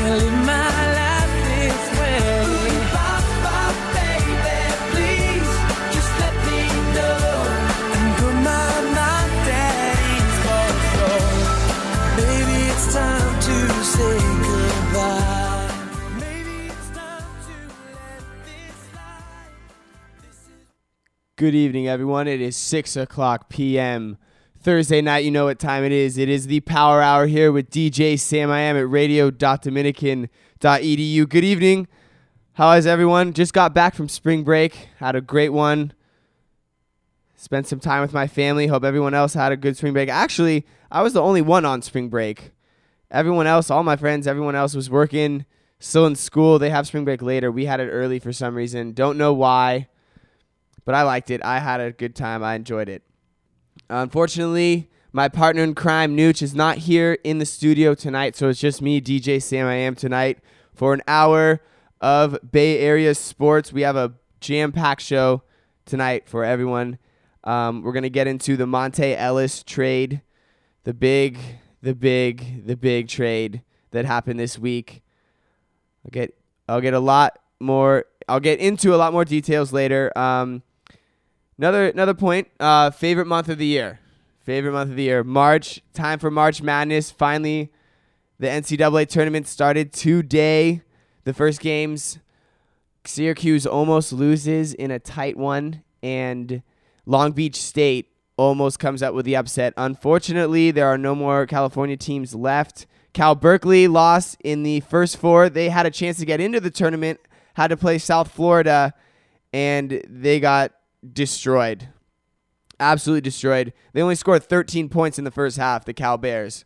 can't live my life this way. Bye, baby, please, just let me know. And put my mind at ease, for maybe it's time to say goodbye. Maybe it's time to let this slide. Good evening, everyone. It is 6 o'clock p.m. Thursday night. You know what time it is. It is the Power Hour here with DJ Sam I Am at radio.dominican.edu. Good evening. How is everyone? Just got back from spring break. Had a great one. Spent some time with my family. Hope everyone else had a good spring break. Actually, I was the only one on spring break. Everyone else, all my friends, everyone else was working, still in school. They have spring break later. We had it early for some reason. Don't know why, but I liked it. I had a good time. I enjoyed it. Unfortunately, my partner in crime, Nooch, is not here in the studio tonight, so it's just me, DJ Sam I Am, tonight for an hour of Bay Area sports. We have a jam-packed show tonight for everyone. We're going to get into the Monte Ellis trade, the big trade that happened this week. I'll get into a lot more details later. Another point, favorite month of the year. March, time for March Madness. Finally, the NCAA tournament started today. The first games, Syracuse almost loses in a tight one, and Long Beach State almost comes up with the upset. Unfortunately, there are no more California teams left. Cal Berkeley lost in the first four. They had a chance to get into the tournament, had to play South Florida, and they got destroyed. Absolutely destroyed. They only scored 13 points in the first half, the Cal Bears.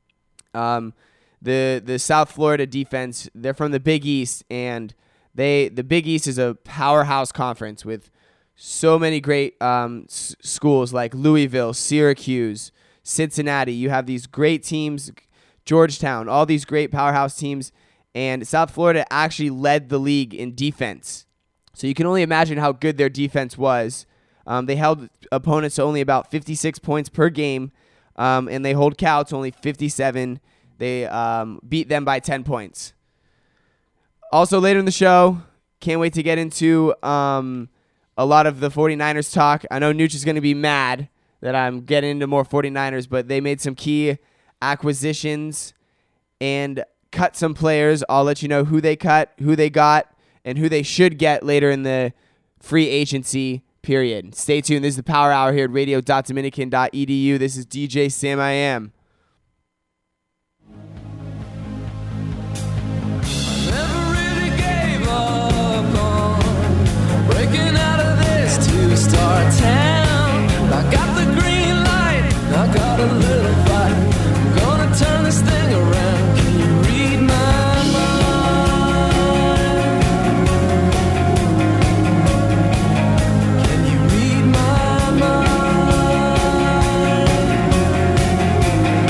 The South Florida defense, they're from the Big East, and the Big East is a powerhouse conference with so many great schools like Louisville, Syracuse, Cincinnati. You have these great teams, Georgetown, all these great powerhouse teams, and South Florida actually led the league in defense. So you can only imagine how good their defense was. They held opponents to only about 56 points per game, and they hold Cal to only 57. They beat them by 10 points. Also, later in the show, can't wait to get into a lot of the 49ers talk. I know Nooch is going to be mad that I'm getting into more 49ers, but they made some key acquisitions and cut some players. I'll let you know who they cut, who they got, and who they should get later in the free agency period. Stay tuned. This is the Power Hour here at radio.dominican.edu. This is DJ Sam I Am. I never really gave up on breaking out of this two-star town. I got the green light, I got a little fight. I'm gonna turn this thing around. Can you read my mind?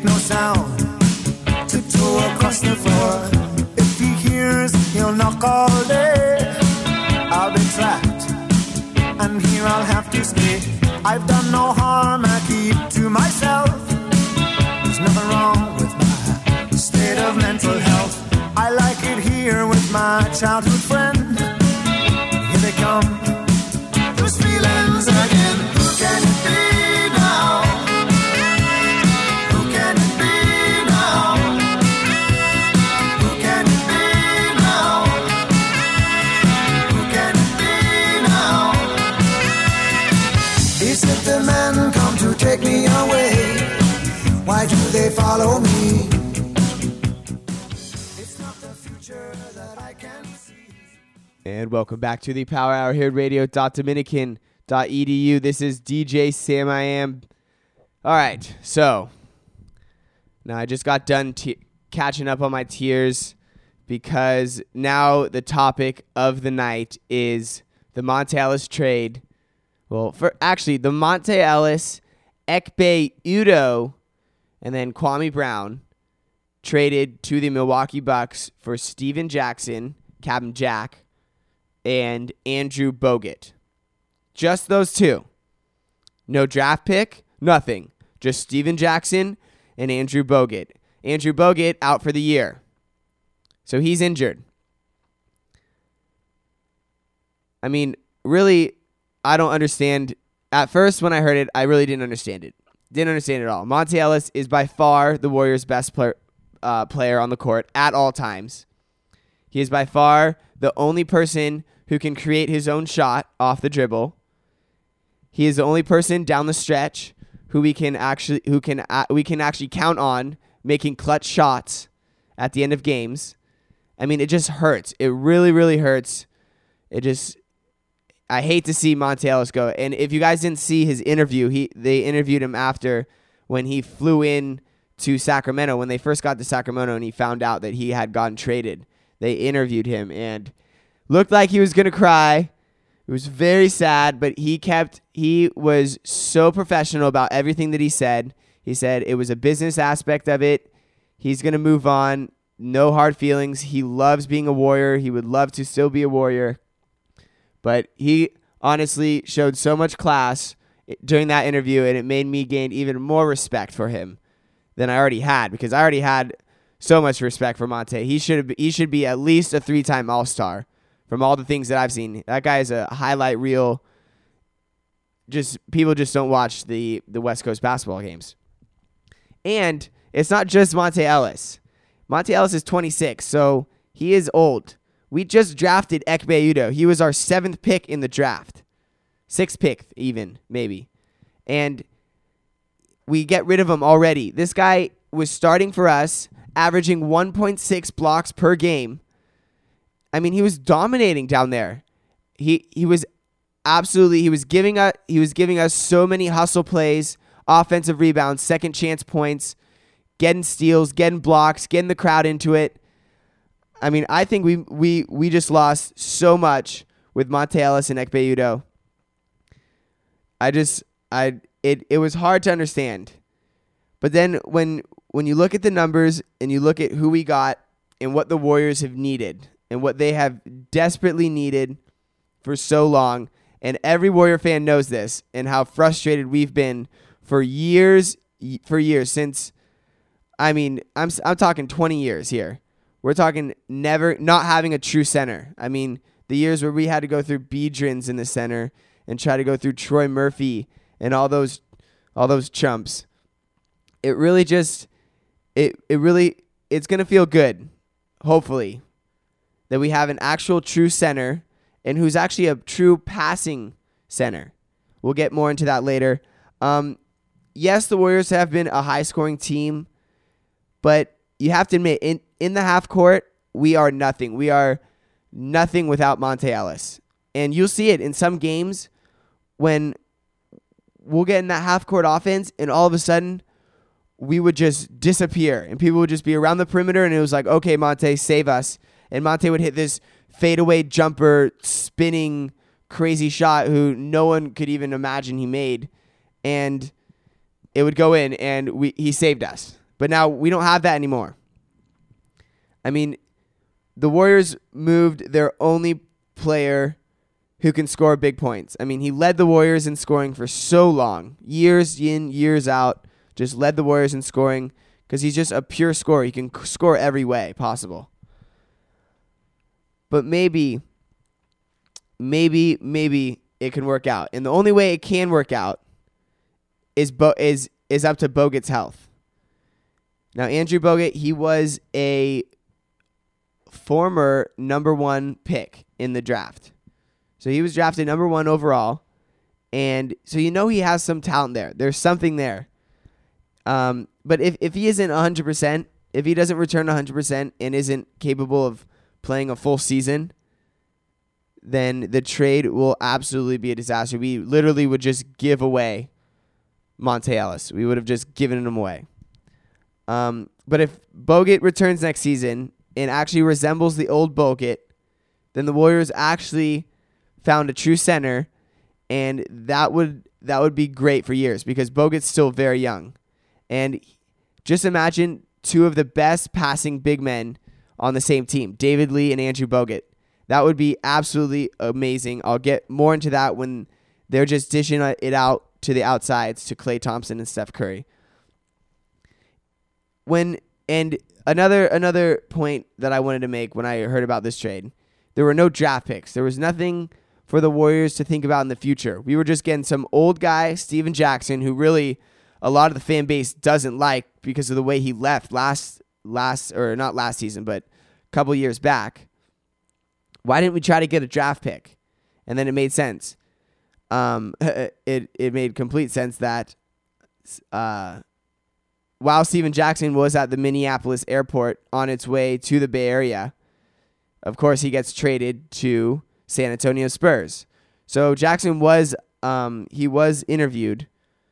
make no sound. Tiptoe across the floor. If he hears, he'll knock all day. I'll be trapped, and here I'll have to stay. I've done no harm, I keep to myself. There's nothing wrong with my state of mental health. I like it here with my childhood friend. Here they come, those feelings again. Who can it be now? Who can it be now? Who can it be now? Who can it be now? Is it the men come to take me away? Why do they follow me? It's not the future that I can see. And welcome back to the Power Hour here at radio.dominican.edu. This is DJ Sam I Am. All right, so now I just got done catching up on my tears because now the topic of the night is the Monta Ellis trade. Well, the Monta Ellis, Ekpe Udoh, and then Kwame Brown traded to the Milwaukee Bucks for Steven Jackson, Captain Jack, and Andrew Bogut. Just those two. No draft pick, nothing. Just Steven Jackson and Andrew Bogut. Andrew Bogut out for the year. So he's injured. I mean, really, I don't understand. At first, when I heard it, I really didn't understand it. Didn't understand it at all. Monta Ellis is by far the Warriors' best player on the court at all times. He is by far the only person who can create his own shot off the dribble. He is the only person down the stretch who we can actually count on making clutch shots at the end of games. I mean, it just hurts. It really, really hurts. I hate to see Monta Ellis go. And if you guys didn't see his interview, they interviewed him after when he flew in to Sacramento, when they first got to Sacramento and he found out that he had gotten traded. They interviewed him and looked like he was going to cry. It was very sad, but he was so professional about everything that he said. He said it was a business aspect of it. He's going to move on. No hard feelings. He loves being a Warrior. He would love to still be a Warrior. But he honestly showed so much class during that interview, and it made me gain even more respect for him than I already had, because I already had so much respect for Monta. He should be at least a 3-time All-Star from all the things that I've seen. That guy is a highlight reel. People just don't watch the West Coast basketball games. And it's not just Monta Ellis. Monta Ellis is 26, so he is old. We just drafted Ekpe Udoh. He was our 7th pick in the draft. 6th pick even, maybe. And we get rid of him already. This guy was starting for us, averaging 1.6 blocks per game. I mean, he was dominating down there. He was giving us so many hustle plays, offensive rebounds, second chance points, getting steals, getting blocks, getting the crowd into it. I mean, I think we just lost so much with Monta Ellis and Ekpe Udoh. It was hard to understand. But then when you look at the numbers and you look at who we got and what the Warriors have needed and what they have desperately needed for so long, and every Warrior fan knows this and how frustrated we've been for years since, I mean, I'm talking 20 years here. We're talking not having a true center. I mean, the years where we had to go through Biedrins in the center and try to go through Troy Murphy and all those chumps. It really just, it's going to feel good, hopefully, that we have an actual true center and who's actually a true passing center. We'll get more into that later. Yes, the Warriors have been a high-scoring team, but you have to admit, in the half court, we are nothing. We are nothing without Monta Ellis. And you'll see it in some games when we'll get in that half court offense and all of a sudden we would just disappear and people would just be around the perimeter and it was like, okay, Monta, save us. And Monta would hit this fadeaway jumper, spinning, crazy shot who no one could even imagine he made. And it would go in and he saved us. But now we don't have that anymore. I mean, the Warriors moved their only player who can score big points. I mean, he led the Warriors in scoring for so long. Years in, years out, just led the Warriors in scoring because he's just a pure scorer. He can score every way possible. But maybe it can work out. And the only way it can work out is up to Bogut's health. Now, Andrew Bogut, he was a former number 1 pick in the draft. So he was drafted number 1 overall. And so he has some talent there. There's something there. But if he isn't 100%, if he doesn't return 100% and isn't capable of playing a full season, then the trade will absolutely be a disaster. We literally would just give away Monte Ellis. We would have just given him away. But if Bogut returns next season and actually resembles the old Bogut, then the Warriors actually found a true center, and that would be great for years because Bogut's still very young. And just imagine 2 of the best passing big men on the same team, David Lee and Andrew Bogut. That would be absolutely amazing. I'll get more into that when they're just dishing it out to the outsides to Klay Thompson and Steph Curry. And another point that I wanted to make when I heard about this trade, there were no draft picks. There was nothing for the Warriors to think about in the future. We were just getting some old guy, Steven Jackson, who really a lot of the fan base doesn't like because of the way he left not last season, but a couple years back. Why didn't we try to get a draft pick? And then it made sense. It made complete sense that while Steven Jackson was at the Minneapolis airport on its way to the Bay Area, of course he gets traded to San Antonio Spurs. So Jackson was interviewed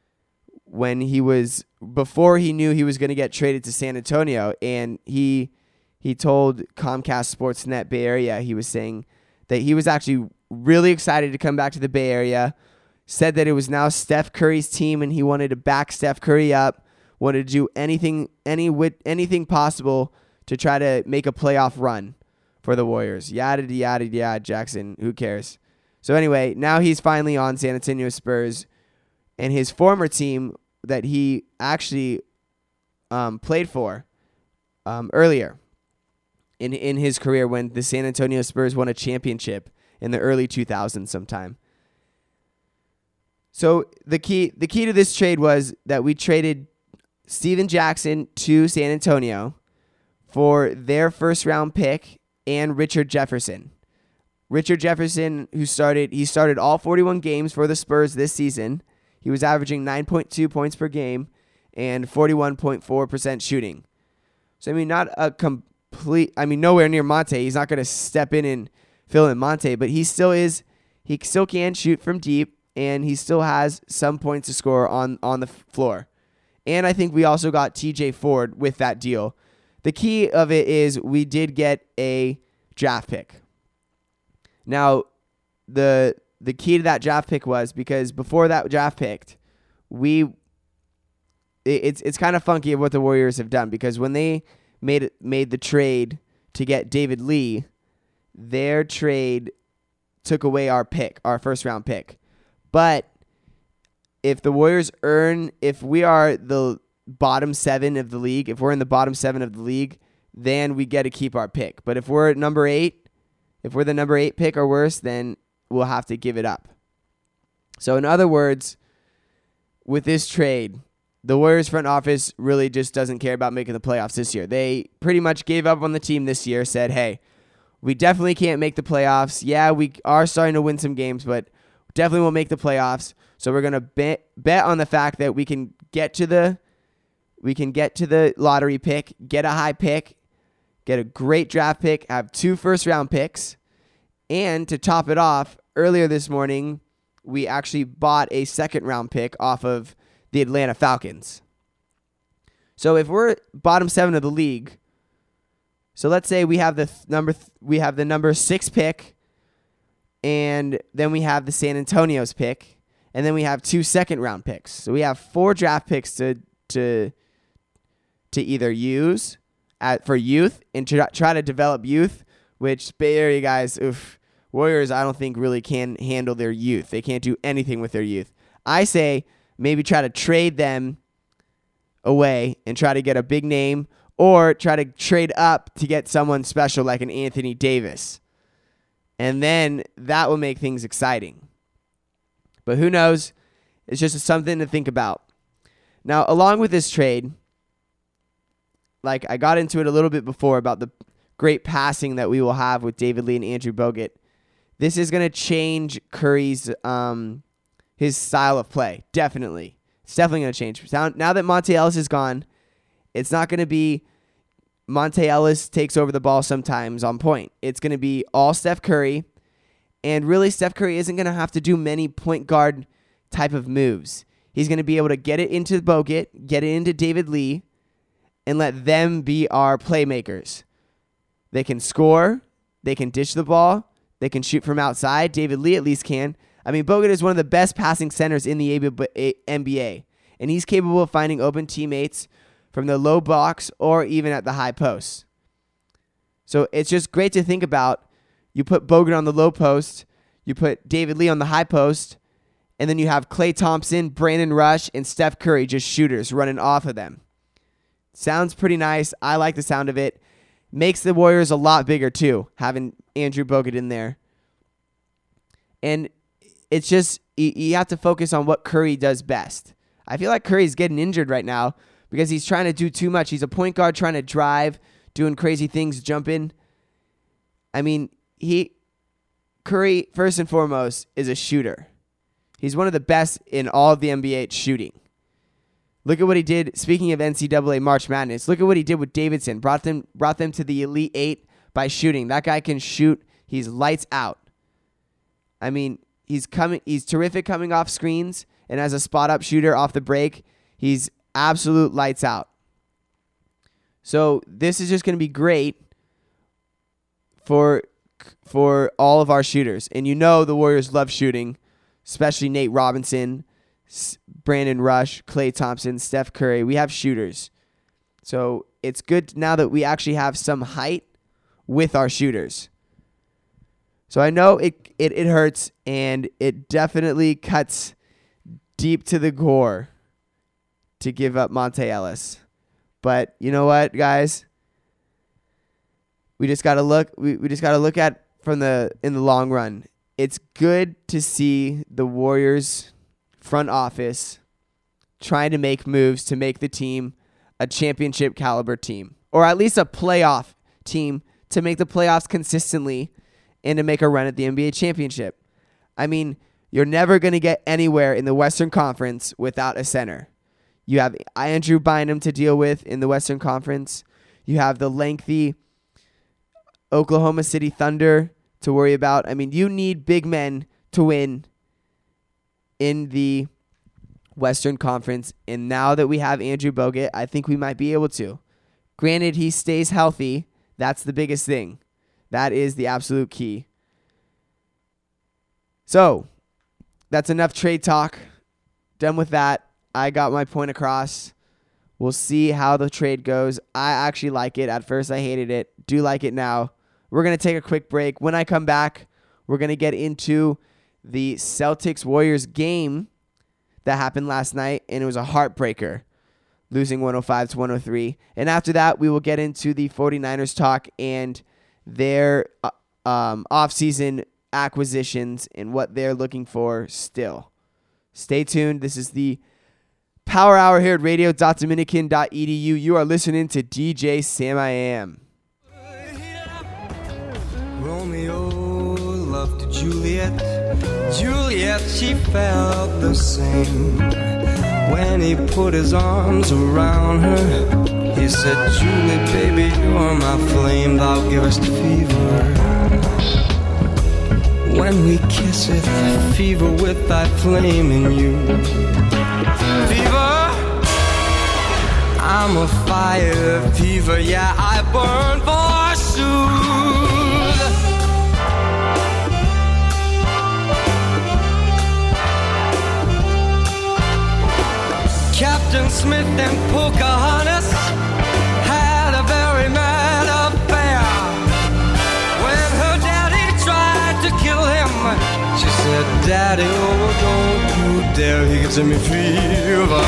before he knew he was going to get traded to San Antonio, and he told Comcast Sportsnet Bay Area, he was saying that he was actually really excited to come back to the Bay Area, said that it was now Steph Curry's team and he wanted to back Steph Curry up, wanted to do anything possible to try to make a playoff run for the Warriors. Yada, yada, yada, Jackson, who cares? So anyway, now he's finally on San Antonio Spurs, and his former team that he actually played for earlier in his career when the San Antonio Spurs won a championship in the early 2000s sometime. So the key to this trade was that we traded Steven Jackson to San Antonio for their first round pick and Richard Jefferson. Richard Jefferson, he started all 41 games for the Spurs this season. He was averaging 9.2 points per game and 41.4% shooting. So, nowhere near Monte. He's not going to step in and fill in Monte, but he still can shoot from deep, and he still has some points to score on the floor. And I think we also got TJ Ford with that deal. The key of it is we did get a draft pick. Now, the key to that draft pick was because before that draft pick, it's kind of funky of what the Warriors have done, because when they made the trade to get David Lee, their trade took away our first round pick. But if the Warriors if we are the bottom 7 of the league, if we're in the bottom 7 of the league, then we get to keep our pick. But if we're the number 8 pick or worse, then we'll have to give it up. So in other words, with this trade, the Warriors front office really just doesn't care about making the playoffs this year. They pretty much gave up on the team this year, said, hey, we definitely can't make the playoffs. Yeah, we are starting to win some games, but definitely won't make the playoffs. So we're going to bet on the fact that we can get to the lottery pick, get a high pick, get a great draft pick, have 2 first-round picks, and to top it off, earlier this morning, we actually bought a second-round pick off of the Atlanta Falcons. So if we're bottom 7 of the league, so let's say we have the number 6 pick, and then we have the San Antonio's pick, and then we have 2 second-round picks. So we have 4 draft picks to to either use for youth and try to develop youth, which Bay Area guys, Warriors, I don't think really can handle their youth. They can't do anything with their youth. I say maybe try to trade them away and try to get a big name, or try to trade up to get someone special like an Anthony Davis. And then that will make things exciting. But who knows? It's just something to think about. Now, along with this trade, like I got into it a little bit before about the great passing that we will have with David Lee and Andrew Bogut. This is going to change Curry's his style of play. Definitely. It's definitely going to change. Now that Monte Ellis is gone, it's not going to be Monte Ellis takes over the ball sometimes on point. It's going to be all Steph Curry. And really, Steph Curry isn't going to have to do many point guard type of moves. He's going to be able to get it into Bogut, get it into David Lee, and let them be our playmakers. They can score. They can dish the ball. They can shoot from outside. David Lee at least can. I mean, Bogut is one of the best passing centers in the NBA, and he's capable of finding open teammates from the low box or even at the high post. So it's just great to think about. You put Bogut on the low post, you put David Lee on the high post, and then you have Klay Thompson, Brandon Rush, and Steph Curry, just shooters running off of them. Sounds pretty nice. I like the sound of it. Makes the Warriors a lot bigger too, having Andrew Bogut in there. And it's just, you have to focus on what Curry does best. I feel like Curry's getting injured right now because he's trying to do too much. He's a point guard trying to drive, doing crazy things, jumping. I mean, Curry, first and foremost, is a shooter. He's one of the best in all of the NBA at shooting. Look at what he did. Speaking of NCAA March Madness, look at what he did with Davidson. Brought them to the Elite Eight by shooting. That guy can shoot. He's lights out. I mean, he's terrific coming off screens, and as a spot-up shooter off the break, he's absolute lights out. So this is just going to be great for all of our shooters. And you know the Warriors love shooting, especially Nate Robinson, Brandon Rush, Klay Thompson, Steph Curry. We have shooters. So it's good now that we actually have some height with our shooters. So I know it hurts, and it definitely cuts deep to the core to give up Monte Ellis. But you know what, guys? We just gotta look. We just gotta look at in the long run. It's good to see the Warriors front office trying to make moves to make the team a championship caliber team, or at least a playoff team to make the playoffs consistently and to make a run at the NBA championship. I mean, you're never going to get anywhere in the Western Conference without a center. You have Andrew Bynum to deal with in the Western Conference. You have the lengthy Oklahoma City Thunder to worry about. I mean, you need big men to win in the Western Conference. And now that we have Andrew Bogut, I think we might be able to. Granted, he stays healthy. That's the biggest thing. That is the absolute key. So, that's enough trade talk. Done with that. I got my point across. We'll see how the trade goes. I actually like it. At first, I hated it. Do like it now. We're going to take a quick break. When I come back, we're going to get into the Celtics-Warriors game that happened last night, and it was a heartbreaker, losing 105-103. And after that, we will get into the 49ers talk and their offseason acquisitions and what they're looking for still. Stay tuned. This is the Power Hour here at radio.dominican.edu. You are listening to DJ Sam I Am. Romeo loved Juliet. Juliet, she felt the same. When he put his arms around her, he said, Julie, baby, you're my flame. Thou givest fever. When we kiss it, fever with thy flame in you. Fever, I'm a fire fever, yeah, I burn forsooth. Captain Smith and Pocahontas had a very mad affair. When her daddy tried to kill him, she said, Daddy, oh, don't you dare, he gives me fever.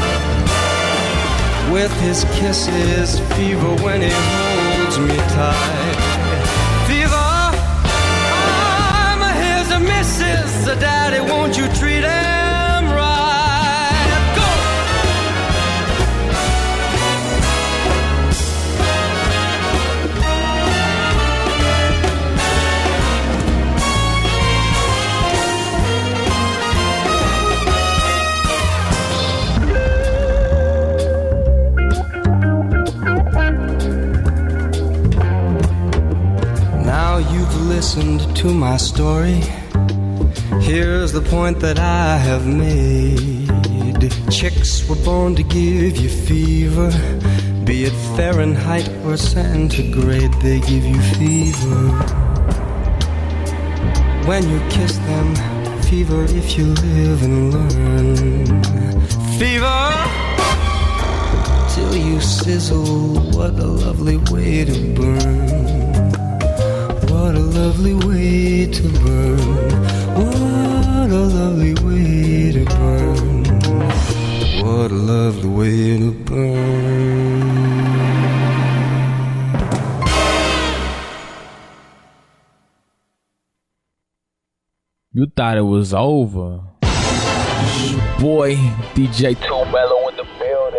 With his kisses, fever when he holds me tight. Fever, I'm his missus. Daddy, won't you treat him right? Go! Now you've listened to my story. Here's the point that I have made. Chicks were born to give you fever. Be it Fahrenheit or centigrade, they give you fever. When you kiss them, fever if you live and learn. Fever till you sizzle, what a lovely way to burn. What a lovely way to burn. What a lovely way to burn. What a lovely way to burn. You thought it was over. Boy, DJ Too Mellow in the building.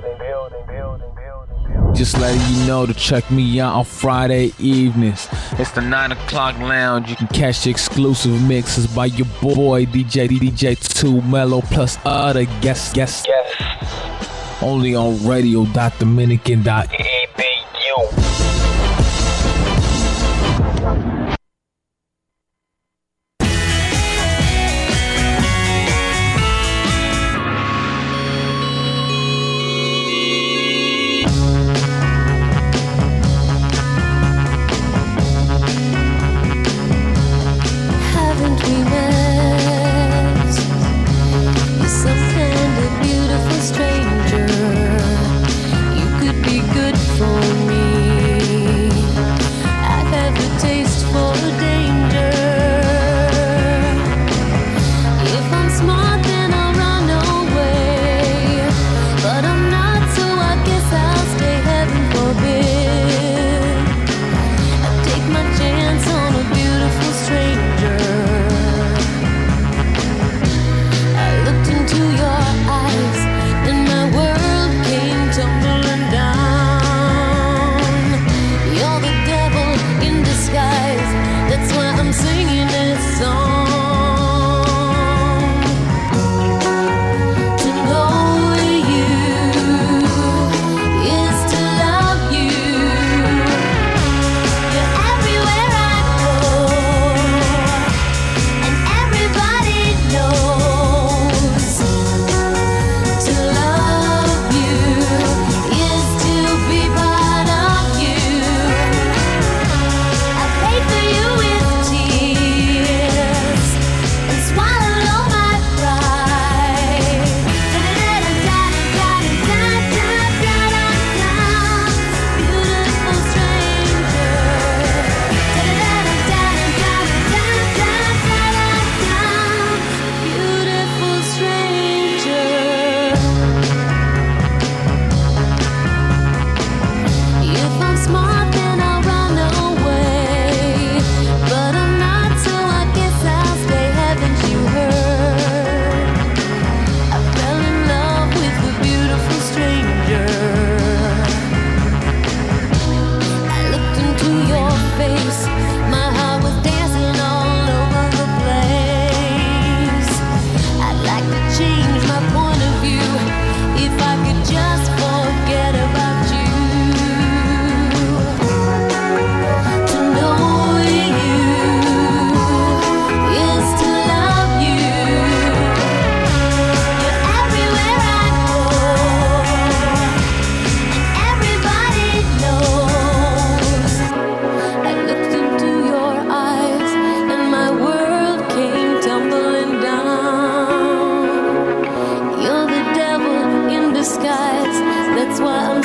Just letting you know to check me out on Friday evenings. It's the 9 o'clock lounge. You can catch the exclusive mixes by your boy DJ Too Mellow plus other guests. Only on radio.dominican.edu. Some kind of beautiful stranger. You could be good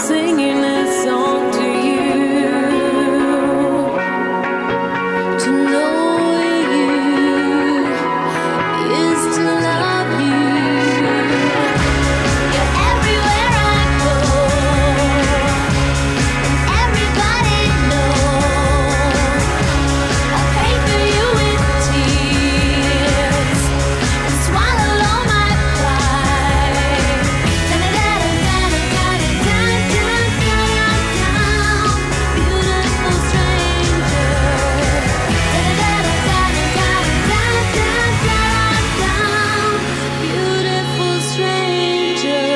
singing this song to you. To know you is to love you. You're everywhere I go, and everybody knows. I pray for you with tears and swallow all my pride. Beautiful stranger. Beautiful stranger.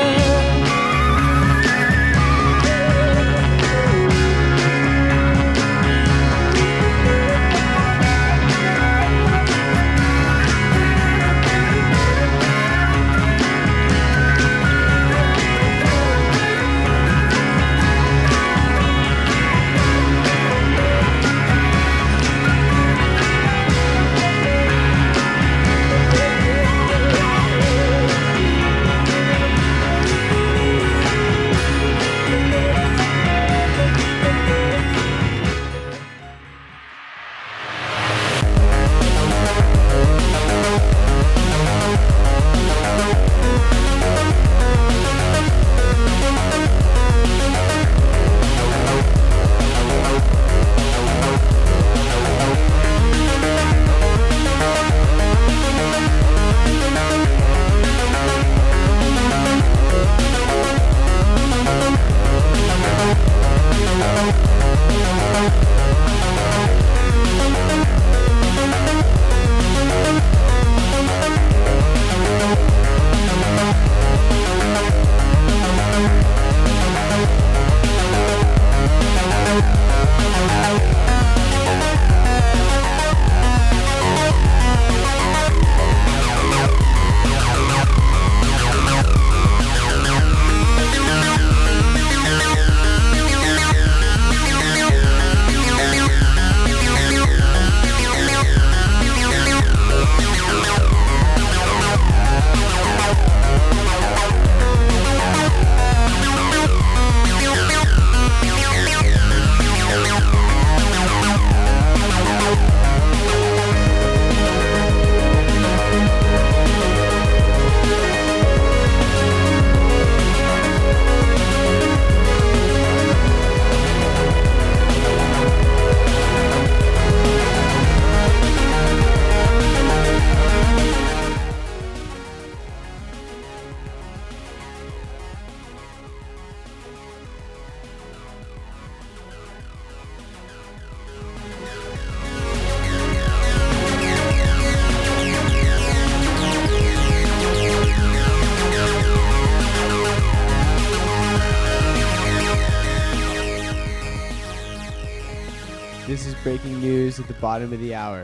This is breaking news at the bottom of the hour.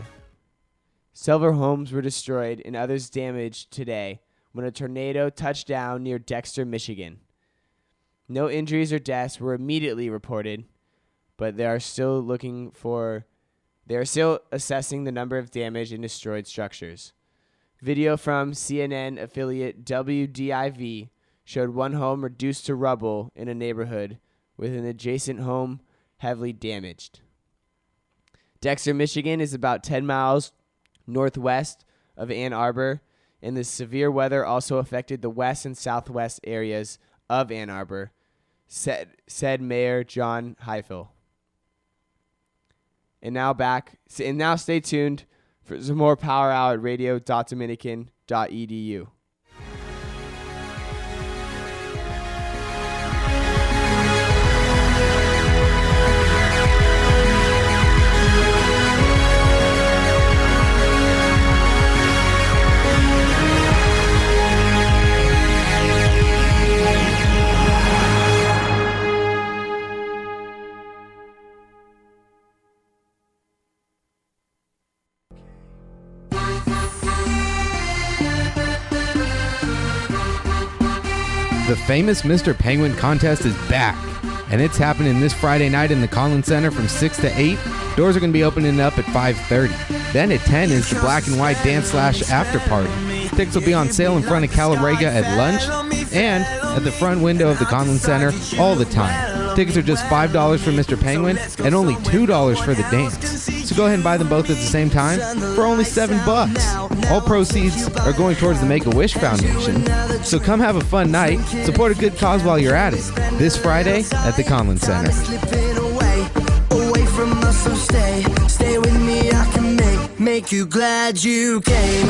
Several homes were destroyed and others damaged today when a tornado touched down near Dexter, Michigan. No injuries or deaths were immediately reported, but they are still assessing the number of damaged and destroyed structures. Video from CNN affiliate WDIV showed one home reduced to rubble in a neighborhood with an adjacent home heavily damaged. Dexter, Michigan is about 10 miles northwest of Ann Arbor, and the severe weather also affected the west and southwest areas of Ann Arbor, said Mayor John Heifel. And now stay tuned for some more Power Hour at radio.dominican.edu. The famous Mr. Penguin contest is back, and it's happening this Friday night in the Collins Center from 6 to 8. Doors are going to be opening up at 5:30. Then at 10 is the Black and White Dance / After Party. Tickets will be on sale in front of Calarega at lunch. and at the front window of the Conlon Center all the time. Tickets are just $5 for Mr. Penguin and only $2 for the dance. So go ahead and buy them both at the same time for only $7. All proceeds are going towards the Make-A-Wish Foundation. So come have a fun night, support a good cause while you're at it. This Friday at the Conlon Center. Slipping away from us, so stay with me. I can make you glad you came.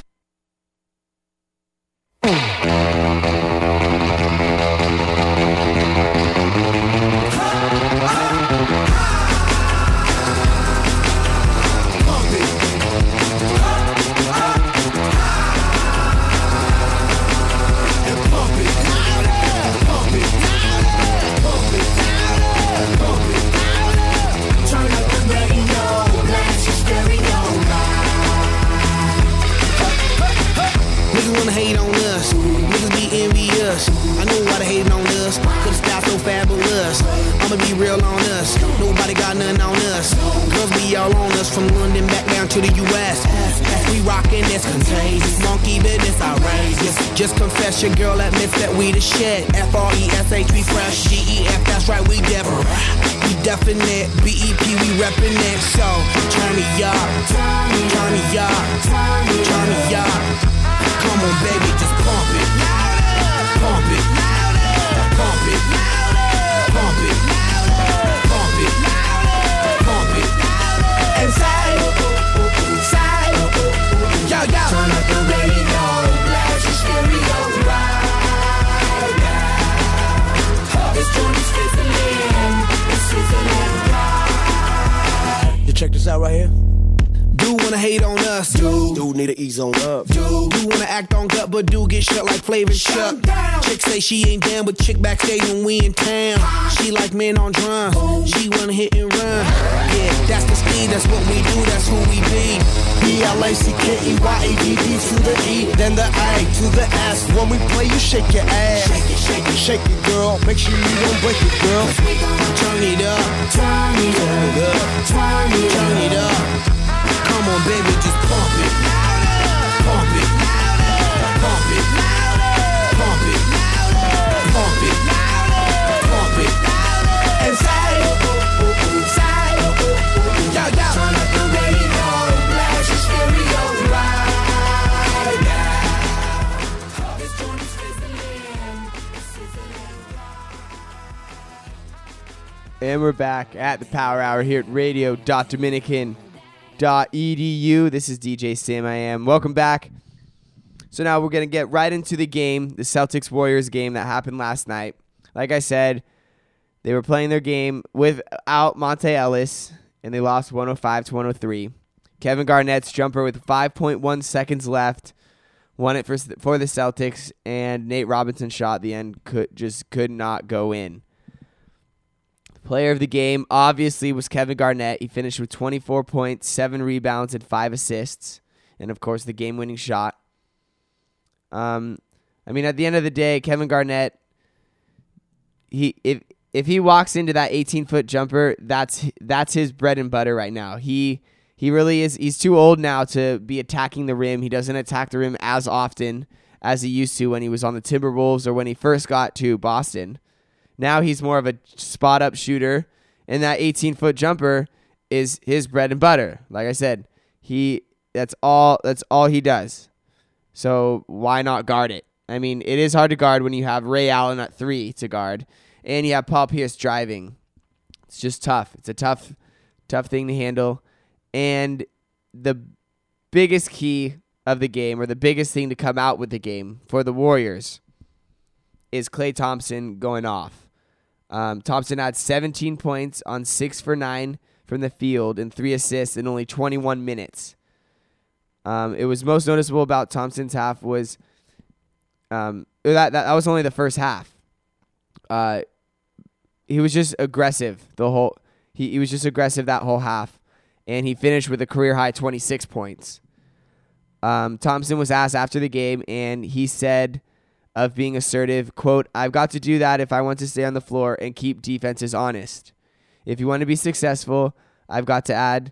Niggas wanna hate on us, niggas be envious. I know why they hating on us, cause the style so fabulous. I'ma be real on us, nobody got nothing on us. Girls be all on us, from London back down to the US. As we rockin', it's contagious, monkey business outrageous. Just confess your girl admits that we the shit. F-R-E-S-H, we fresh, G-E-F, that's right, we different. We definite, B-E-P, we reppin' it. So, turn me up, turn me up, turn me up. Come on, baby, just pump it. Pump it. Pump it. Pump it. Pump it. Pump it. And side. Yo. Turn up the radio, blast your stereo right now. This joint is sizzling. You check this out right here. Dude wanna hate on us. Dude need to ease on up. Dude wanna act on gut, but dude get shut like Flavor Chuck. Chick say she ain't down, but chick backstage when we in town. She like men on drums. She wanna hit and run. Yeah, that's the speed, that's what we do, that's who we be. B-L-A-C-K-E-Y-A-D-D to the E, then the A to the S. When we play, you shake your ass. Shake it, girl. Make sure you don't break it, girl. Turn it up. Turn it up. Turn it up. Come on, baby, just pump it. Pump it. Pump it. Pump it. Pump it. Pump it. And say, yo. Turn up the radio, blast your stereo right now. This joint is sizzling. And we're back at the Power Hour here at radio.dominican.edu. This is DJ Sam I Am. Welcome back. So now we're going to get right into the game, the Celtics-Warriors game that happened last night. Like I said, they were playing their game without Monte Ellis, and they lost 105-103. Kevin Garnett's jumper with 5.1 seconds left won it for the Celtics, and Nate Robinson's shot at the end could not go in. Player of the game obviously was Kevin Garnett. He finished with 24 points, 7 rebounds, and 5 assists. And, of course, the game-winning shot. At the end of the day, Kevin Garnett, if he walks into that 18-foot jumper, that's his bread and butter right now. He really is. He's too old now to be attacking the rim. He doesn't attack the rim as often as he used to when he was on the Timberwolves or when he first got to Boston. Now he's more of a spot-up shooter, and that 18-foot jumper is his bread and butter. Like I said, that's all he does. So why not guard it? I mean, it is hard to guard when you have Ray Allen at 3 to guard, and you have Paul Pierce driving. It's just tough. It's a tough thing to handle. And the biggest key of the game, or the biggest thing to come out with the game for the Warriors, is Klay Thompson going off. Thompson had 17 points on 6 for 9 from the field and 3 assists in only 21 minutes. It was most noticeable about Thompson's half was that was only the first half. He was just aggressive he was just aggressive that whole half, and he finished with a career high 26 points. Thompson was asked after the game, and he said of being assertive, quote, "I've got to do that if I want to stay on the floor and keep defenses honest. If you want to be successful, I've got to add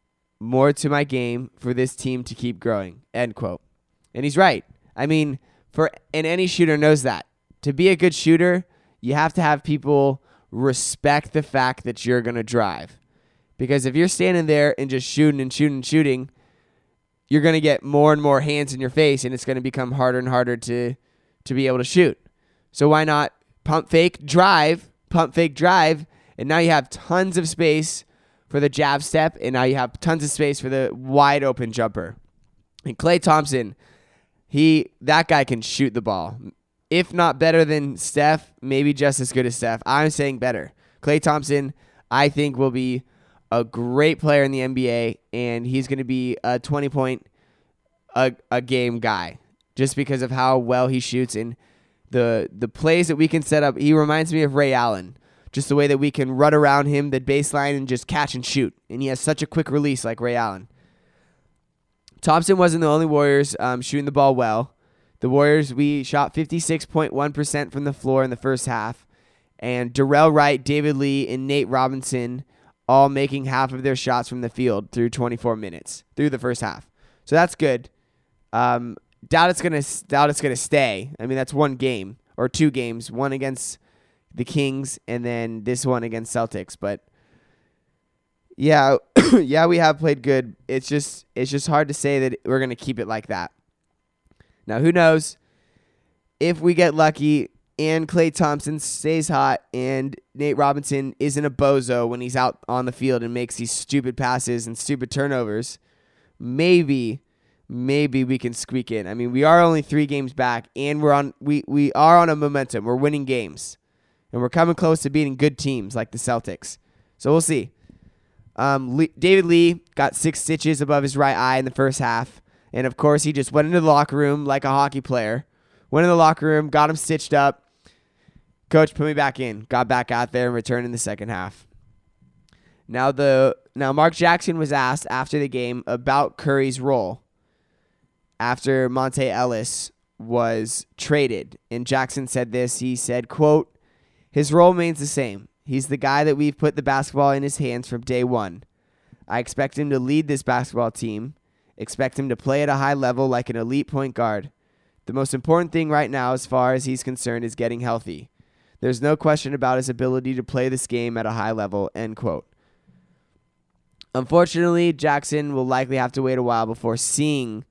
more to my game for this team to keep growing," end quote. And he's right. I mean, and any shooter knows that. To be a good shooter, you have to have people respect the fact that you're going to drive. Because if you're standing there and just shooting, you're going to get more and more hands in your face, and it's going to become harder and harder to be able to shoot. So why not pump fake drive, and now you have tons of space for the jab step, and now you have tons of space for the wide open jumper. And Klay Thompson, that guy can shoot the ball. If not better than Steph, maybe just as good as Steph. I'm saying better. Klay Thompson, I think, will be a great player in the NBA, and he's going to be a 20-point a game guy just because of how well he shoots and the plays that we can set up. He reminds me of Ray Allen, just the way that we can run around him, the baseline, and just catch and shoot. And he has such a quick release like Ray Allen. Thompson wasn't the only Warriors shooting the ball well. The Warriors, we shot 56.1% from the floor in the first half. And Darrell Wright, David Lee, and Nate Robinson all making half of their shots from the field through 24 minutes through the first half. So that's good. Doubt it's gonna stay. I mean, that's one game or two games, one against the Kings and then this one against Celtics. But yeah, we have played good. It's just hard to say that we're gonna keep it like that. Now, who knows if we get lucky and Klay Thompson stays hot and Nate Robinson isn't a bozo when he's out on the field and makes these stupid passes and stupid turnovers. Maybe we can squeak in. I mean, we are only 3 games back, and we are on a momentum. We're winning games, and we're coming close to beating good teams like the Celtics. So we'll see. David Lee got 6 stitches above his right eye in the first half, and of course he just went into the locker room like a hockey player. Went in the locker room, got him stitched up. Coach, put me back in. Got back out there and returned in the second half. Now Mark Jackson was asked after the game about Curry's role after Monte Ellis was traded. And Jackson said this. He said, quote, "His role remains the same. He's the guy that we've put the basketball in his hands from day one. I expect him to lead this basketball team. Expect him to play at a high level like an elite point guard. The most important thing right now as far as he's concerned is getting healthy. There's no question about his ability to play this game at a high level," end quote. Unfortunately, Jackson will likely have to wait a while before seeing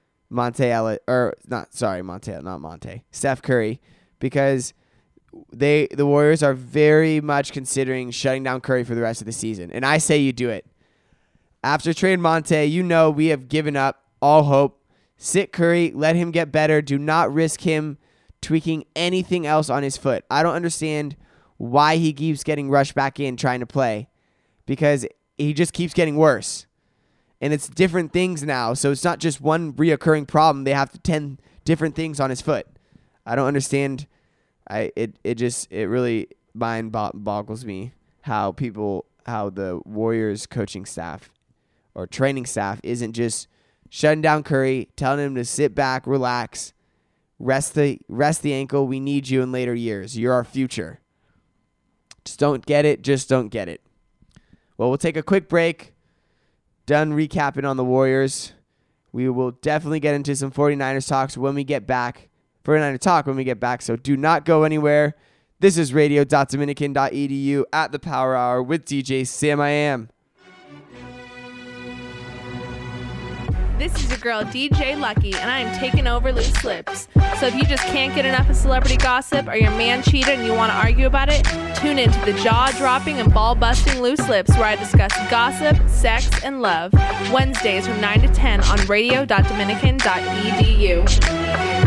Steph Curry, because the Warriors are very much considering shutting down Curry for the rest of the season. And I say you do it. After trading Monte, we have given up all hope. Sit Curry, let him get better. Do not risk him tweaking anything else on his foot. I don't understand why he keeps getting rushed back in trying to play, because he just keeps getting worse. And it's different things now, so it's not just one reoccurring problem. They have 10 different things on his foot. I don't understand. It really mind boggles me how the Warriors coaching staff or training staff isn't just shutting down Curry, telling him to sit back, relax, rest the ankle. We need you in later years. You're our future. Just don't get it. Well, we'll take a quick break. Done recapping on the Warriors. We will definitely get into some 49ers talks when we get back. 49er talk when we get back, so do not go anywhere. This is radio.dominican.edu at the Power Hour with DJ Sam I Am. This is your girl, DJ Lucky, and I am taking over Loose Lips. So if you just can't get enough of celebrity gossip, or your man cheated and you want to argue about it, tune into the jaw-dropping and ball-busting Loose Lips, where I discuss gossip, sex, and love. Wednesdays from 9 to 10 on radio.dominican.edu.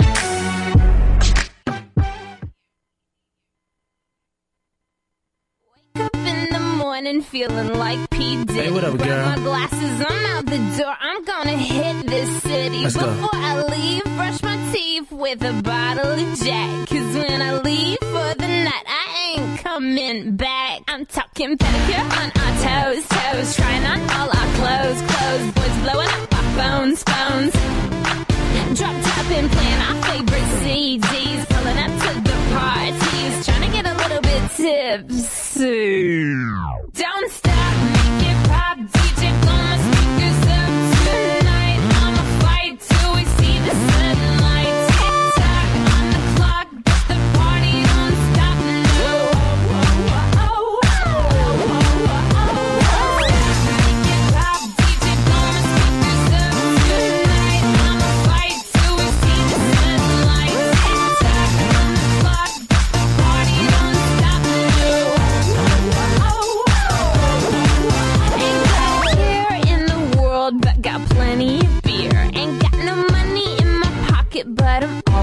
And feeling like P. Diddy. Hey, what up, girl? My glasses, I'm out the door. I'm gonna hit this city. Let's go. Before I leave, brush my teeth with a bottle of Jack. 'Cause when I leave for the night, I ain't coming back. I'm talking pedicure on our toes, trying on all our clothes, boys blowing up our phones. Drop top and playing our favorite CDs, pulling up to the parties, trying to get a little bit tipsy. Don't stop, make it pop, DJ blow my speakers up tonight. I'ma fight till we see the sunlight.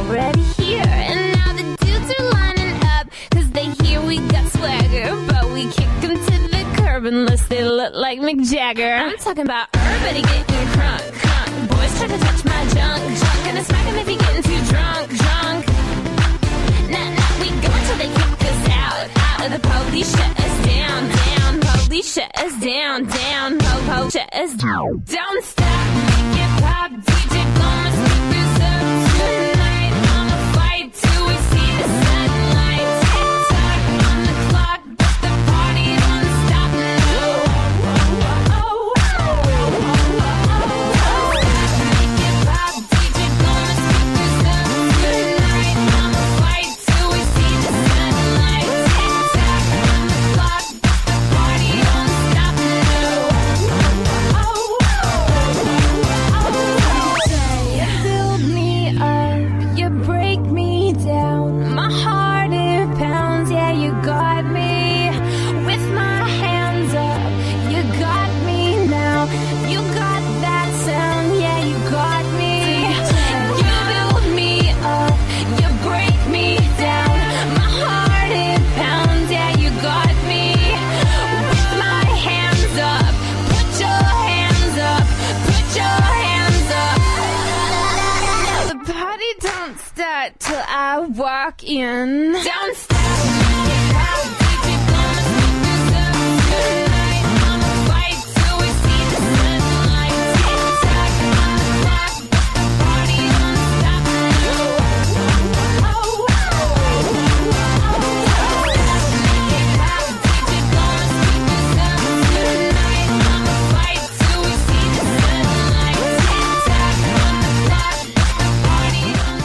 already here. And now the dudes are lining up, cause they hear we got swagger. But we kick them to the curb unless they look like Mick Jagger. I'm talking about everybody getting crunk, crunk. Boys try to touch my junk, junk. Gonna smack him if he getting too drunk, drunk. Nah, we go until they kick us out. The police shut us down, down. Police shut us down, down. Po shut us down. Don't stop, make it pop. DJ blow my speakers up tonight. I'ma fight till we see the sunlight. Tick tock on the clock, but the party don't stop. No. Make it pop, DJ blow my speakers up tonight. I'ma fight till we see the sunlight. You build me up, you break me down. My heart it pounds, yeah, you got me. With my hands up, you got me now. You got that sound, yeah, you got me. You build me up, you break me down. My heart it pounds, yeah, you got me. With my hands up, put your hands up, put your hands up. Now the party don't start till I walk in. Don't stop. I'ma fight till we see the sunlight. Tick tock on the clock, but the party don't stop. I'ma fight till we see the sunlight. Tick tock on the clock, but the party don't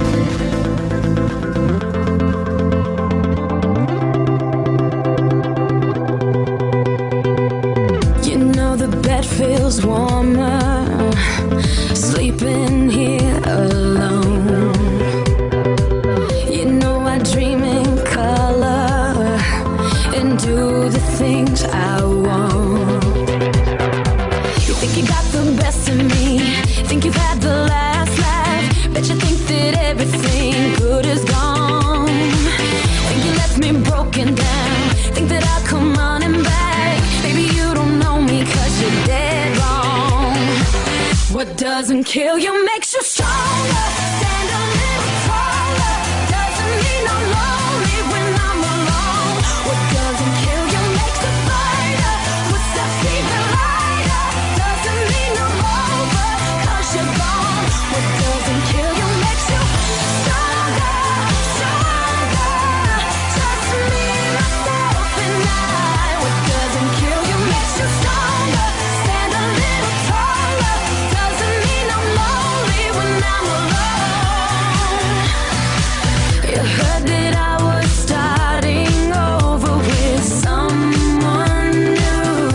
stop. You know the bed feels warmer, sleeping here alone. You know I dream in color and do the things I want. You think you got the best of me, think you've had the last laugh. Bet you think that everything good is gone. Think you left me broken down, think that I'll come running back. Baby, you don't know me cause you're dead wrong. What doesn't kill you makes you stronger. Stand a little taller. Doesn't mean I'm lonely when I'm alone. What doesn't kill you makes a fighter. What steps even lighter. Doesn't mean I'm over cause you're gone. What doesn't kill you makes you stronger, stronger. Just me, myself, and I. What doesn't kill you makes you stronger. Stand a little taller. Doesn't mean I'm lonely when I'm alone. You heard that I was starting over with someone new.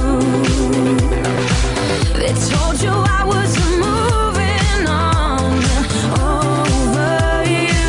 They told you I was moving on over you.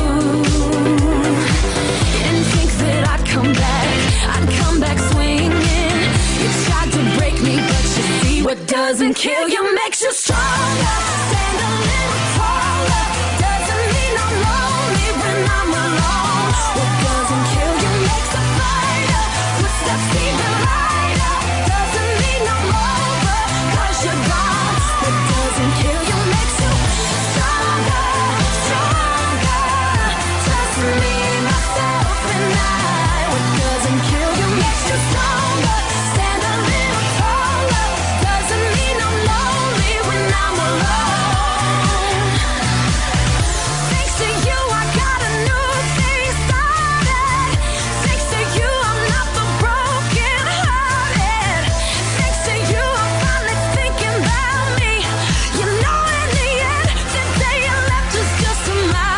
You didn't think that I'd come back swinging. You tried to break me, but you see what doesn't kill you makes you stronger. Stand a little taller. Doesn't mean I'm lonely when I'm alone. What doesn't kill you makes a fighter. Footsteps even lighter. Doesn't mean I'm over cause you're gone. What doesn't kill you makes you stronger, stronger. Just me, myself, and I. What doesn't kill you makes you stronger. Stand a little taller. Doesn't mean I'm lonely when I'm alone. Thanks to you, I got a new thing started. Thanks to you, I'm not the broken hearted. Thanks to you, I'm finally thinking about me. You know, in the end, the day you left was just my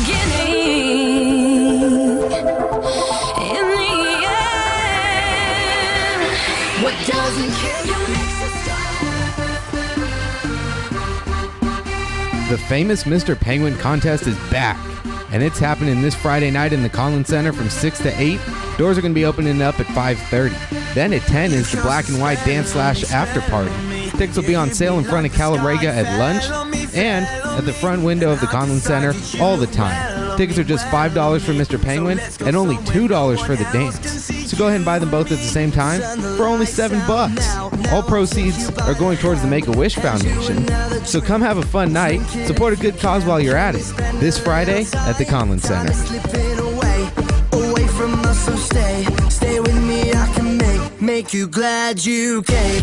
beginning. In the end, what doesn't kill you makes you stronger. The famous Mr. Penguin contest is back, and it's happening this Friday night in the Collins Center from 6 to 8. Doors are going to be opening up at 5:30. Then at 10 is the Black and White Dance / After Party. Tickets will be on sale in front of Calarega at lunch. and at the front window of the Conlon Center all the time. Tickets are just $5 for Mr. Penguin and only $2 for the dance. So go ahead and buy them both at the same time for only $7. All proceeds are going towards the Make-A-Wish Foundation. So come have a fun night, support a good cause while you're at it. This Friday at the Conlon Center. Away from us, so stay with me. I can make you glad you came.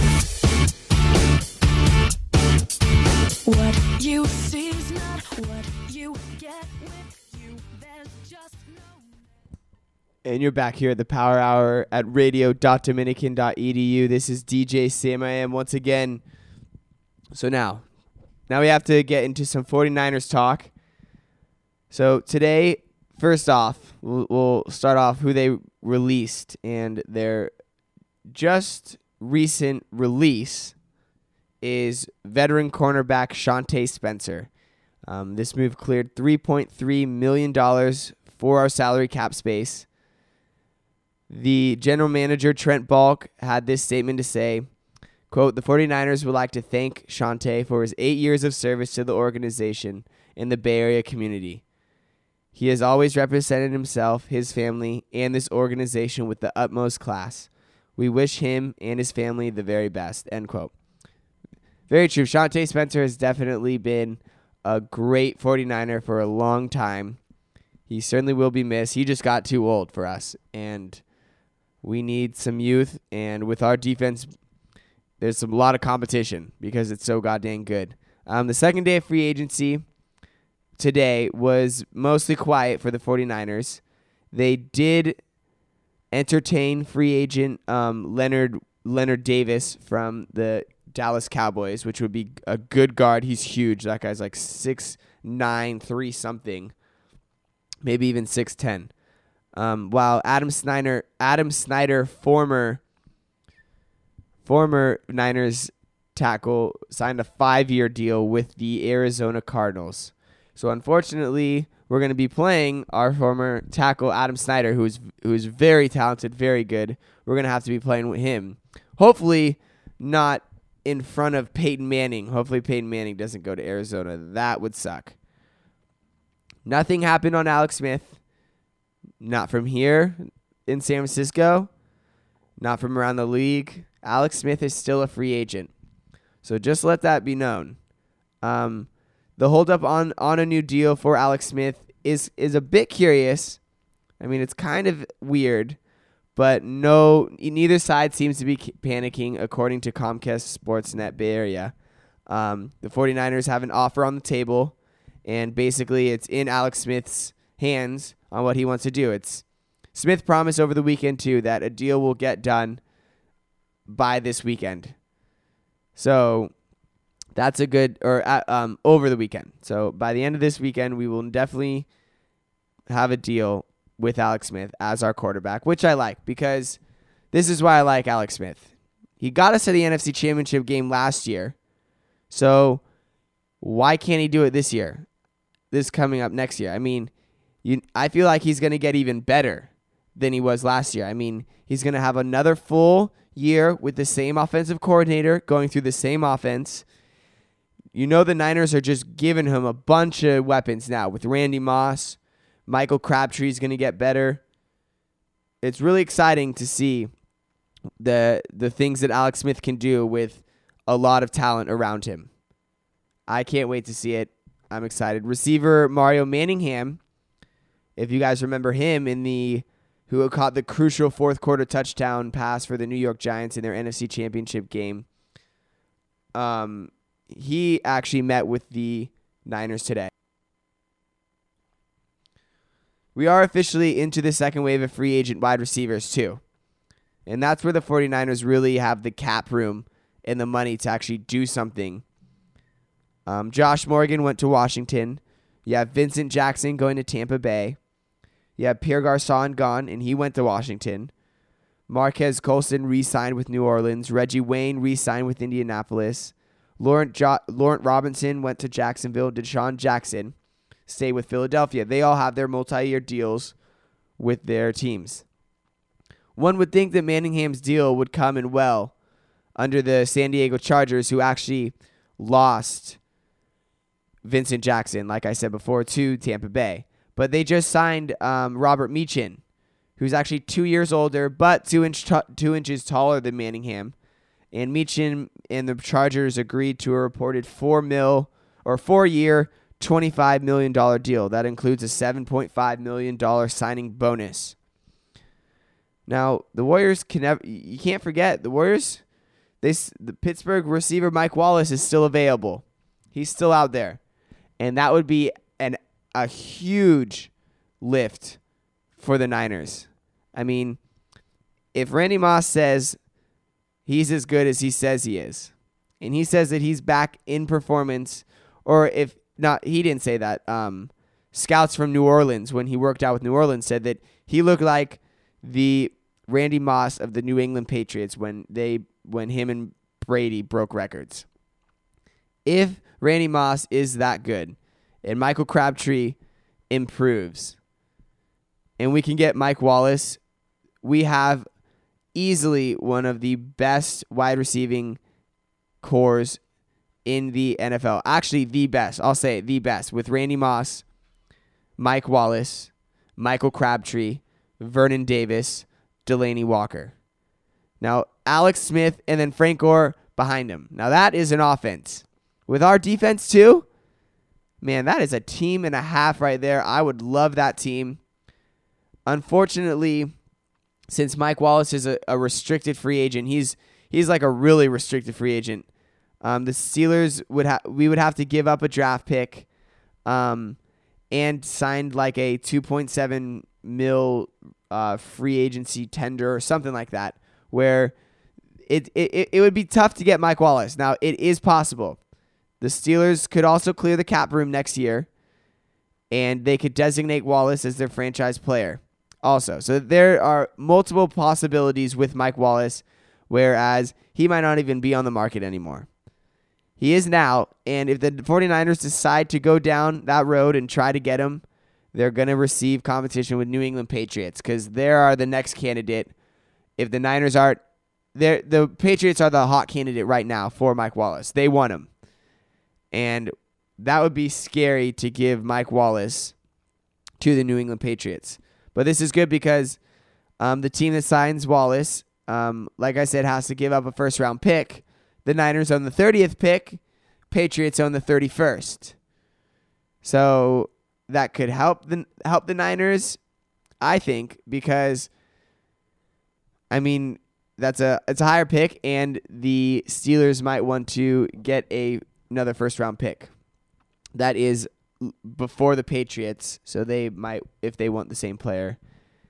What you see is not what you get with you. There's just no. And you're back here at the Power Hour at radio.dominican.edu. This is DJ Sam I Am once again. So now we have to get into some 49ers talk. So today, first off, we'll start off who they released, and their just recent release is veteran cornerback Shante Spencer. This move cleared $3.3 million for our salary cap space. The general manager, Trent Balk, had this statement to say, quote, "The 49ers would like to thank Shante for his 8 years of service to the organization and the Bay Area community. He has always represented himself, his family, and this organization with the utmost class. We wish him and his family the very best," end quote. Very true. Shante Spencer has definitely been a great 49er for a long time. He certainly will be missed. He just got too old for us, and we need some youth. And with our defense, there's a lot of competition because it's so goddamn good. The second day of free agency today was mostly quiet for the 49ers. They did entertain free agent Leonard Davis from the Dallas Cowboys, which would be a good guard. He's huge. That guy's like 6'9", 3-something, maybe even 6'10". While Adam Snyder, former Niners tackle, signed a 5-year deal with the Arizona Cardinals. So unfortunately, we're going to be playing our former tackle Adam Snyder, who is very talented, very good. We're going to have to be playing with him. Hopefully not in front of Peyton Manning. Hopefully Peyton Manning doesn't go to Arizona. That would suck. Nothing happened on Alex Smith. Not from here in San Francisco. Not from around the league. Alex Smith is still a free agent. So just let that be known. The holdup on a new deal for Alex Smith is a bit curious. I mean, it's kind of weird, but neither side seems to be panicking, according to Comcast Sportsnet Bay Area. The 49ers have an offer on the table, and basically it's in Alex Smith's hands on what he wants to do. Smith promised over the weekend, too, that a deal will get done by this weekend. So that's a good, over the weekend. So by the end of this weekend, we will definitely have a deal with Alex Smith as our quarterback, which I like, because this is why I like Alex Smith. He got us to the NFC Championship game last year. So why can't he do it this year? This coming up next year. I mean, I feel like he's going to get even better than he was last year. I mean, he's going to have another full year with the same offensive coordinator going through the same offense. You know, the Niners are just giving him a bunch of weapons now with Randy Moss. Michael Crabtree is going to get better. It's really exciting to see the things that Alex Smith can do with a lot of talent around him. I can't wait to see it. I'm excited. Receiver Mario Manningham, if you guys remember him, who caught the crucial fourth quarter touchdown pass for the New York Giants in their NFC Championship game. He actually met with the Niners today. We are officially into the second wave of free agent wide receivers too. And that's where the 49ers really have the cap room and the money to actually do something. Josh Morgan went to Washington. You have Vincent Jackson going to Tampa Bay. You have Pierre Garçon gone, and he went to Washington. Marquez Colston re-signed with New Orleans. Reggie Wayne re-signed with Indianapolis. Laurent Robinson went to Jacksonville. Deshaun Jackson stayed with Philadelphia. They all have their multi-year deals with their teams. One would think that Manningham's deal would come in well under the San Diego Chargers, who actually lost Vincent Jackson, like I said before, to Tampa Bay. But they just signed Robert Meachin, who's actually 2 years older, but 2 inches taller than Manningham. And Meachin and the Chargers agreed to a reported $4-year, $25 million deal. That includes a $7.5 million signing bonus. Now, the Warriors you can't forget, the Warriors, the Pittsburgh receiver Mike Wallace is still available. He's still out there. And that would be a huge lift for the Niners. I mean, if Randy Moss says he's as good as he says he is, and he says that he's back in performance, or if not, he didn't say that. Scouts from New Orleans, when he worked out with New Orleans, said that he looked like the Randy Moss of the New England Patriots when him and Brady broke records. If Randy Moss is that good, and Michael Crabtree improves, and we can get Mike Wallace, we have easily one of the best wide receiving cores in the NFL. Actually, the best. I'll say it, the best. With Randy Moss, Mike Wallace, Michael Crabtree, Vernon Davis, Delaney Walker. Now, Alex Smith and then Frank Gore behind him. Now, that is an offense. With our defense, too, man, that is a team and a half right there. I would love that team. Unfortunately, since Mike Wallace is a restricted free agent, he's like a really restricted free agent. The Steelers we would have to give up a draft pick, and signed like a $2.7 million free agency tender or something like that, where it would be tough to get Mike Wallace. Now, it is possible. The Steelers could also clear the cap room next year, and they could designate Wallace as their franchise player also. So there are multiple possibilities with Mike Wallace, whereas he might not even be on the market anymore. He is now, and if the 49ers decide to go down that road and try to get him, they're going to receive competition with New England Patriots, because they are the next candidate. If the Niners aren't, the Patriots are the hot candidate right now for Mike Wallace. They want him. And that would be scary to give Mike Wallace to the New England Patriots. But this is good because the team that signs Wallace, like I said, has to give up a first-round pick. The Niners own the 30th pick. Patriots own the 31st. So that could help the Niners, I think, because, I mean, it's a higher pick, and the Steelers might want to get another first-round pick. That is before the Patriots, so they might, if they want the same player,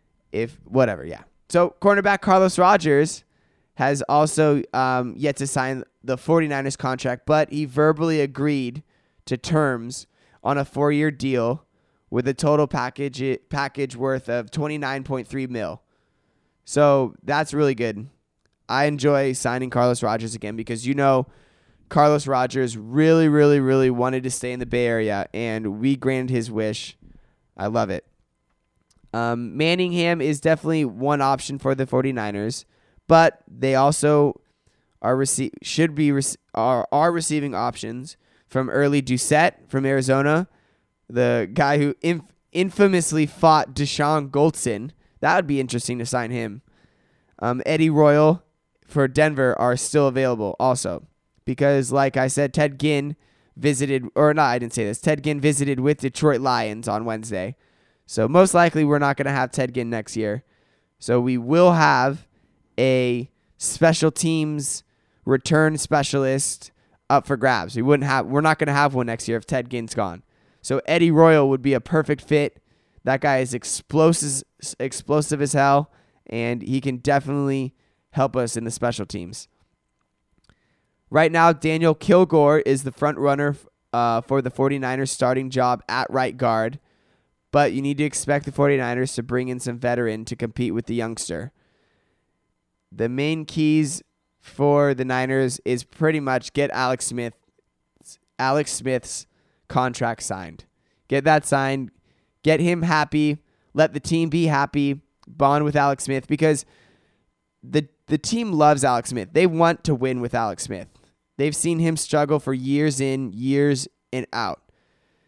yeah. So cornerback Carlos Rogers has also yet to sign the 49ers contract, but he verbally agreed to terms on a 4-year deal with a total package worth of $29.3 million. So that's really good. I enjoy signing Carlos Rogers again because, Carlos Rogers really, really, really wanted to stay in the Bay Area, and we granted his wish. I love it. Manningham is definitely one option for the 49ers, but they also are receiving options from Early Doucette from Arizona, the guy who infamously fought Deshaun Goldson. That would be interesting to sign him. Eddie Royal for Denver are still available also. Because, like I said, Ted Ginn visited with Detroit Lions on Wednesday. So most likely we're not going to have Ted Ginn next year. So we will have a special teams return specialist up for grabs. We're not going to have one next year if Ted Ginn's gone. So Eddie Royal would be a perfect fit. That guy is explosive as hell, and he can definitely help us in the special teams. Right now, Daniel Kilgore is the front runner for the 49ers starting job at right guard, but you need to expect the 49ers to bring in some veteran to compete with the youngster. The main keys for the Niners is pretty much get Alex Smith's contract signed. Get that signed. Get him happy. Let the team be happy. Bond with Alex Smith because the team loves Alex Smith. They want to win with Alex Smith. They've seen him struggle for years in, years and out.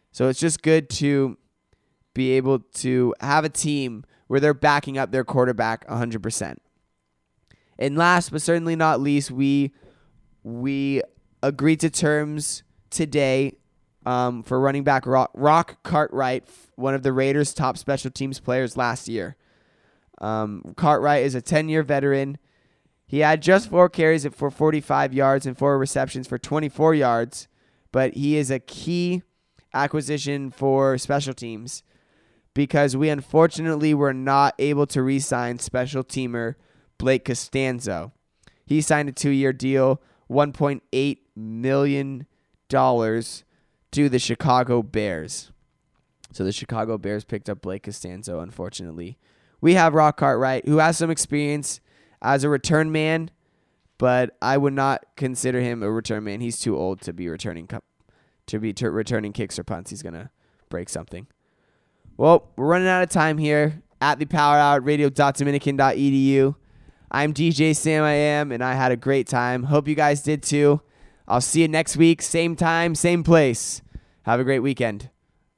So it's just good to be able to have a team where they're backing up their quarterback 100%. And last but certainly not least, we agreed to terms today for running back Rock Cartwright, one of the Raiders' top special teams players last year. Cartwright is a 10-year veteran. He had just 4 carries for 45 yards and 4 receptions for 24 yards, but he is a key acquisition for special teams because we unfortunately were not able to re-sign special teamer Blake Costanzo. He signed a 2-year deal, $1.8 million to the Chicago Bears. So the Chicago Bears picked up Blake Costanzo, unfortunately. We have Rock Cartwright, who has some experience as a return man, but I would not consider him a return man. He's too old to be returning kicks or punts. He's going to break something. Well, we're running out of time here at the Power Hour, radio.dominican.edu. I'm DJ Sam I Am, and I had a great time. Hope you guys did too. I'll see you next week, same time, same place. Have a great weekend.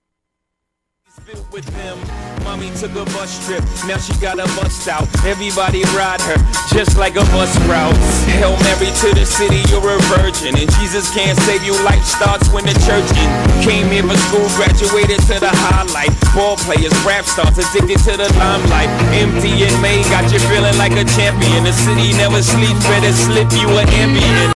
With them. Mommy took a bus trip, now she got a bust out. Everybody ride her, just like a bus route. Hail Mary to the city, you're a virgin. And Jesus can't save you, life starts when the church in. Came here for school, graduated to the highlight. Ball players, rap stars, addicted to the limelight. Empty in May, got you feeling like a champion. The city never sleeps, better slip you an ambient.